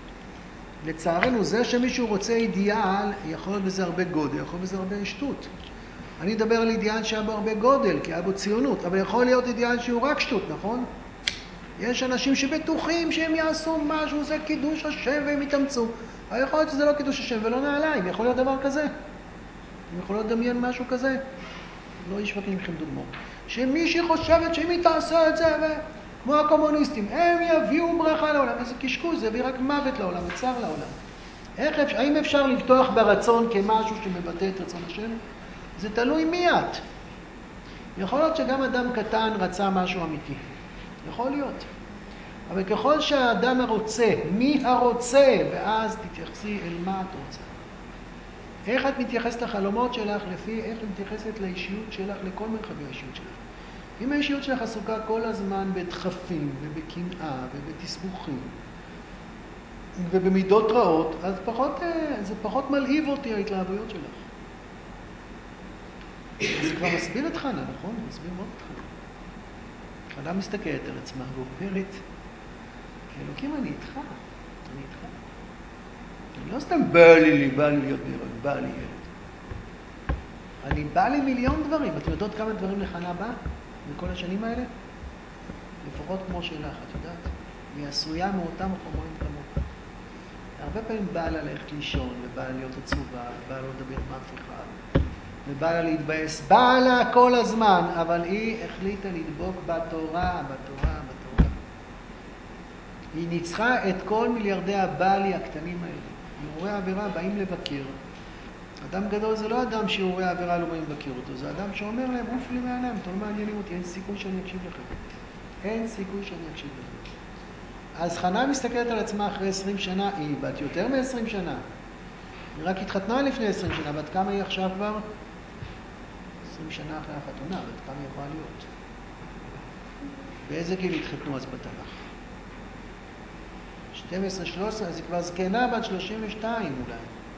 לצערנו, זה שמישהו רוצה אידיאל, יכול להיות בזה הרבה גודל, יכול להיות בזה הרבה שטות. אני אדבר על אידיאל שהיה בו הרבה גודל, כי היה בו ציונות, אבל יכול להיות אידיאל שהוא רק שטות, נכון? יש אנשים שבטוחים שהם יעשו משהו, זה קידוש השם והם יתאמצו. אבל יכול להיות שזה לא קידוש השם ולא נעליים, יכול להיות דבר כזה. אתם יכולים לדמיין משהו כזה? לא יש מבקש מכם דוגמאות. שמישהי חושבת שאם היא תעשה את זה, כמו הקומוניסטים, הם יביאו ברכה לעולם. איזה קשקוש, זה יביא רק מוות לעולם, וצער לעולם. איך אפשר, האם אפשר לפתוח ברצון כמשהו שמבטא את רצון השם? זה תלוי מי את. יכול להיות שגם אדם קטן רצה משהו אמיתי. יכול להיות. אבל ככל שהאדם הרוצה, מי הרוצה, ואז תתייחסי אל מה את רוצה. איך את מתייחסת לחלומות שלך, לפי איך את מתייחסת לאישיות שלך, לכל מרחבי האישיות שלך. אם האישיות שלך עסוקה כל הזמן בדחפים ובקנאה ובתסבוכים ובמידות רעות, אז פחות, זה פחות מלהיב אותי ההתלהבויות שלך. זה כבר מסביר את חנה, נכון? מסביר מאוד את חנה. חנה מסתכלת על עצמה ואומרת, אלוקים, אני איתך, אני איתך. אני לא סתם בא לי, בא לי להיות בהיריון, בא לי ילד. אני בא לי מיליון דברים. אתם יודעות כמה דברים לחנה בא בכל השנים האלה? לפחות כמו שלך, את יודעת? היא עשויה מאותם חומרים כמוך. הרבה פעמים בא לה ללכת לישון, ובא לה להיות עצובה, ובא לה לא לדבר עם אף אחד, ובא לה להתבאס, בא לה כל הזמן, אבל היא החליטה לדבוק בתורה, בתורה, בתורה. היא ניצחה את כל מיליארדי הבעלי הקטנים האלה. הרהורי העבירה באים לבקר. אדם גדול זה לא אדם שהרהורי העבירה לא באים לבקר אותו, זה אדם שאומר להם, אוף לי מעליהם, אתם לא מעניינים אותי, אין סיכוי שאני אקשיב לכם. אין סיכוי שאני אקשיב לכם. אז חנה מסתכלת על עצמה אחרי עשרים שנה, היא בת יותר מ-עשרים שנה. היא רק התחתנה לפני עשרים שנה, בת כמה היא עכשיו כבר? עשרים שנה אחרי החתונה, בת כמה היא יכולה להיות? באיזה גיל התחתנו אז בתנ"ך? שתים עשרה שלוש עשרה, אז היא כבר זקנה בת שלושים ושתיים אולי.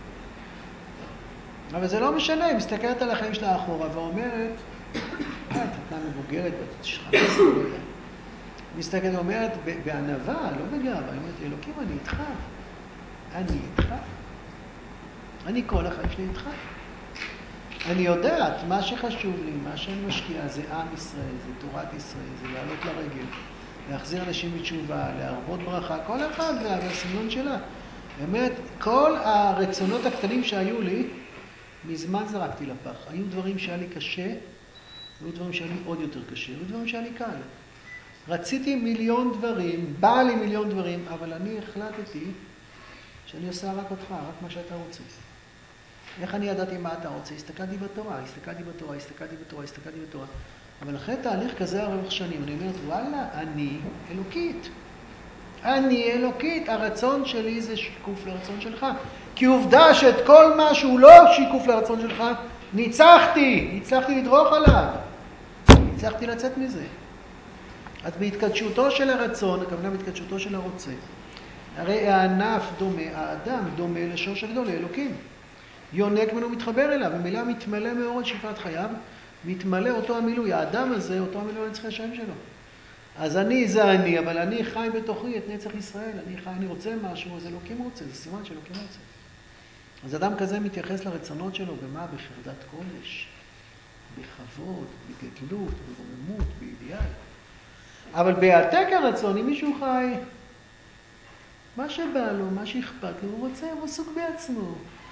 אבל זה לא משנה, היא מסתכלת על החיים שלה אחורה ואומרת, אה, התחתנה מבוגרת, בת חמש עשרה, לא יודע. היא מסתכלת ואומרת, בענווה, לא בגאווה, היא אומרת, אלוקים, אני איתך. אני איתך. אני כל החיים שלי איתך. אני יודעת, מה שחשוב לי, מה שאני משקיע, זה עם ישראל, זה תורת ישראל, זה לעלות לרגל, להחזיר אנשים בתשובה, להרבות ברכה, כל אחד והסגנון שלה. באמת, כל הרצונות הקטנים שהיו לי, מזמן זרקתי לפח. היו דברים שהיה לי קשה, היו דברים שהיה לי עוד יותר קשה, היו דברים שהיה לי קל. רציתי מיליון דברים, בא לי מיליון דברים, אבל אני החלטתי שאני עושה רק אותך, רק מה שאתה רוצה. איך אני ידעתי מה אתה רוצה? הסתכלתי בתורה, הסתכלתי בתורה, הסתכלתי בתורה, הסתכלתי בתורה. אבל אחרי תהליך כזה ארוך שנים, אני אומרת, וואלה, אני אלוקית. אני אלוקית. הרצון שלי זה שיקוף לרצון שלך. כי עובדה שאת כל מה שהוא לא שיקוף לרצון שלך, ניצחתי. ניצחתי לדרוך עליו. ניצחתי לצאת מזה. אז בהתקדשותו של הרצון, הכוונה בהתקדשותו של הרוצה, הרי הענף דומה, האדם דומה לשורש הגדול, לאלוקים. יונק ממנו מתחבר אליו, ומילה מתמלא מאורות שפעת חייו, מתמלא אותו המילוי. האדם הזה, אותו המילוי נצחי השם שלו. אז אני זה אני, אבל אני חי בתוכי את נצח ישראל. אני חי, אני רוצה משהו, אז אלוקים רוצה, זה סימן שאלוקים רוצה. אז אדם כזה מתייחס לרצונות שלו, במה? בחרדת קודש, בכבוד, בגדלות, ברוממות, באידיאל. אבל בהעתק הרצון, אם מישהו חי, מה שבא לו, מה שאכפת לו, הוא רוצה, הוא עסוק בעצמו.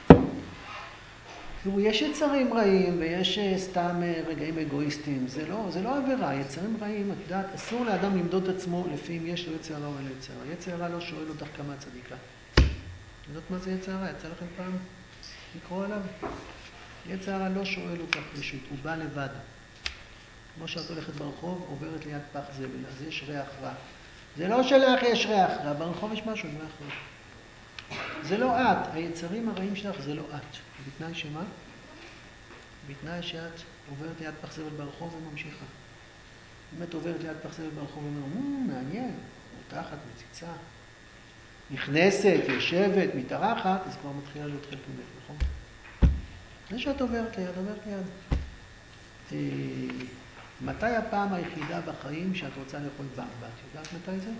תראו, יש יצרים רעים ויש סתם רגעים אגואיסטיים. זה לא, זה לא עבירה. יצרים רעים, את יודעת, אסור לאדם למדוד את עצמו לפי אם יש לו יצר רע או אין לו יצר רע. יצר רע לא שואל אותך כמה צדיקה. יודעת מה זה יצר רע? יצא לכם פעם לקרוא עליו? יצר רע לא שואל אותך רשות, הוא בא לבד. כמו שאת הולכת ברחוב, עוברת ליד פח זבל, אז יש ריח רע. זה לא שלך יש ריח רע, ברחוב יש משהו עם ריח רע. זה לא את, היצרים הרעים שלך זה לא את. בתנאי שמה? בתנאי שאת עוברת ליד פח זבל ברחוב וממשיכה. אם את עוברת ליד פח זבל ברחוב ואומר, מmm, מעניין, מותחת, מציצה, נכנסת, יושבת, מתארחת, אז כבר מתחילה להיות חלק ממך, נכון? זה שאת עוברת ליד, עוברת ליד. מתי הפעם היחידה בחיים שאת רוצה לאכול במבה? את יודעת מתי זה?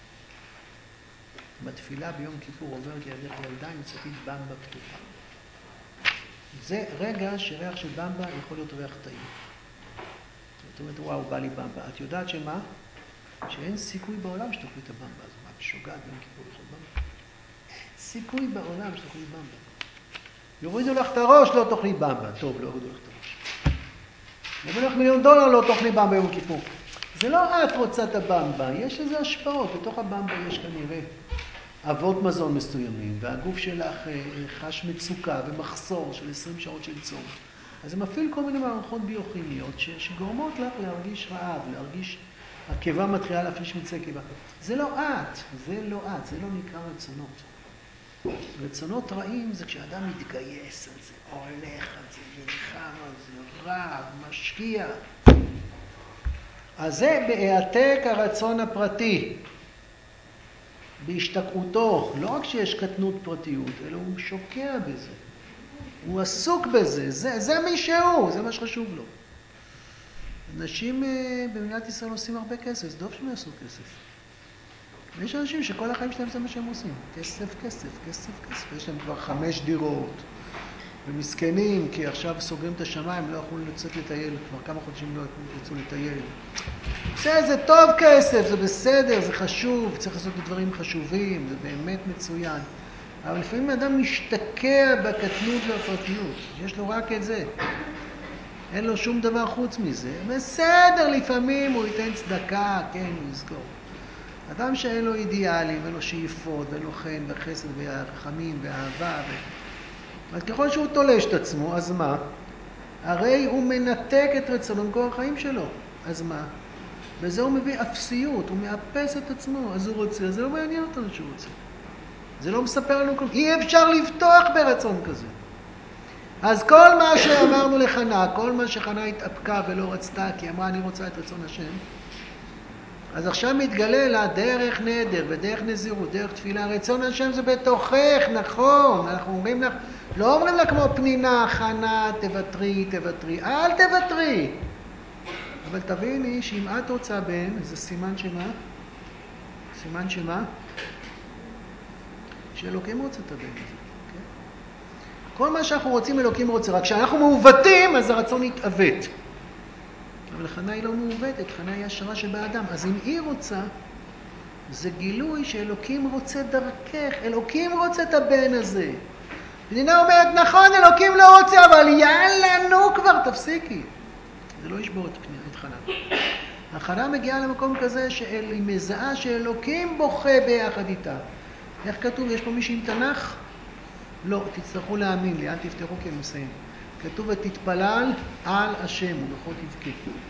בתפילה ביום כיפור עוברת לידך ילדה עם שקית במבה פתוחה. זה רגע שריח של במבה יכול להיות ריח טעים. זאת אומרת, וואו, בא לי במבה. את יודעת שמה? שאין סיכוי בעולם שתאכלי את הבמבה הזאת. מה, בשוגעת ביום כיפור לאכול במבה? אין סיכוי בעולם שתאכלי במבה. יורידו לך את הראש, לא תאכלי במבה. טוב, לא יורידו לך את הראש. יורידו לך מיליון דולר, לא תאכלי במבה יום כיפור. זה לא את רוצה את הבמבה, יש לזה השפעות. בתוך הבמבה יש כנראה אבות מזון מסוימים, והגוף שלך חש מצוקה ומחסור של עשרים שעות של צום. אז זה מפעיל כל מיני מערכות ביוכימיות שגורמות לך להרגיש רעב, להרגיש, הקיבה מתחילה להפריש מצי קיבה. זה לא את, זה לא את, זה לא נקרא רצונות. רצונות רעים זה כשאדם מתגייס על זה, הולך על זה, נלחם על זה, רב, משקיע. אז זה בהעתק הרצון הפרטי, בהשתקעותו, לא רק שיש קטנות פרטיות, אלא הוא שוקע בזה. הוא עסוק בזה, זה, זה מי שהוא, זה מה שחשוב לו. אנשים במדינת ישראל עושים הרבה כסף, זה טוב שהם יעשו כסף. ויש אנשים שכל החיים שלהם זה מה שהם עושים, כסף, כסף, כסף, כסף. יש להם כבר חמש דירות, ומסכנים, כי עכשיו סוגרים את השמיים, לא יכולו לצאת לטייל, כבר כמה חודשים לא יצאו לטייל. זה, זה טוב כסף, זה בסדר, זה חשוב, צריך לעשות דברים חשובים, זה באמת מצוין. אבל לפעמים האדם משתקע בקטנות והפרטיות, יש לו רק את זה. אין לו שום דבר חוץ מזה. בסדר, לפעמים הוא ייתן צדקה, כן, הוא יזכור. אדם שאין לו אידיאלים, אין לו שאיפות, ואין לו חן וחסד ורחמים ואהבה. ו... אז ככל שהוא תולש את עצמו, אז מה? הרי הוא מנתק את רצונו במקור החיים שלו. אז מה? בזה הוא מביא אפסיות, הוא מאפס את עצמו. אז הוא רוצה, זה לא מעניין אותנו שהוא רוצה. זה לא מספר לנו כלום. אי אפשר לפתוח ברצון כזה. אז כל מה שאמרנו לחנה, כל מה שחנה התאפקה ולא רצתה, כי אמרה אני רוצה את רצון השם, אז עכשיו מתגלה לה דרך נדר ודרך נזירות, דרך תפילה. רצון השם זה בתוכך, נכון. אנחנו אומרים לך, לא אומרים לה כמו פנינה, חנה, תוותרי, תוותרי, אל תוותרי. אבל תביני שאם את רוצה בן, זה סימן שמה? סימן שמה? שאלוקים רוצה את הבן הזה. כל מה שאנחנו רוצים אלוקים רוצה, רק כשאנחנו מעוותים אז הרצון יתעוות. אבל חנה היא לא מעוותת, חנה היא השרה שבאדם. אז אם היא רוצה, זה גילוי שאלוקים רוצה דרכך, אלוקים רוצה את הבן הזה. פנינה אומרת, נכון, אלוקים לא רוצה, אבל יאללה, נו כבר, תפסיקי. זה לא ישבור את פנינה, את חנה. החנה מגיעה למקום כזה שהיא מזהה שאלוקים בוכה ביחד איתה. איך כתוב? יש פה מישהו עם תנ"ך? לא, תצטרכו להאמין לי, אל תפתחו כי אני מסיים. כתוב ותתפלל על השם ובכל תבכה.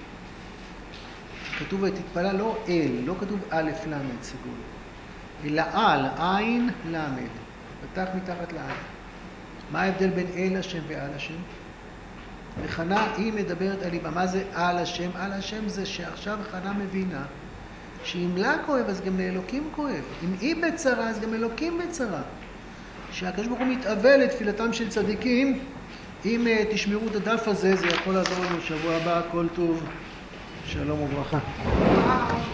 כתוב ותתפלל לא אל, לא כתוב א' למד סגול, אלא על, עין למד, פתח מתחת לעין. מה ההבדל בין אל השם ועל השם? וחנה היא מדברת על ליבה. מה זה על השם? על השם זה שעכשיו חנה מבינה שאם לה כואב אז גם לאלוקים כואב. אם היא בצרה אז גם אלוקים בצרה. שהקדוש ברוך הוא מתאבל לתפילתם של צדיקים. אם תשמרו את הדף הזה, זה יכול לעזור לנו שבוע הבא. כל טוב, שלום וברכה.